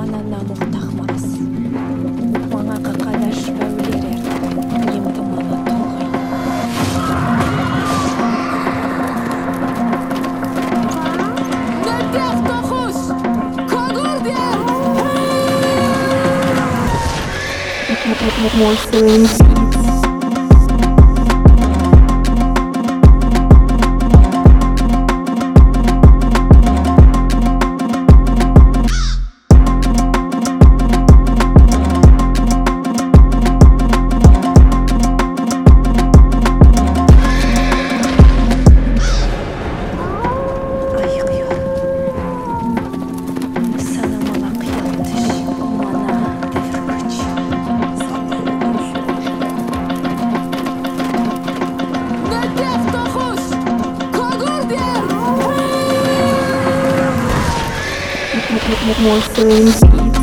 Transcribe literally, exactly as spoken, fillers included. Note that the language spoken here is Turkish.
Mana namuk takmaras. Manga kakalash bawlirer. Limta mana togay. Nötef toxus! Kogurdier! More feelings. More feelings.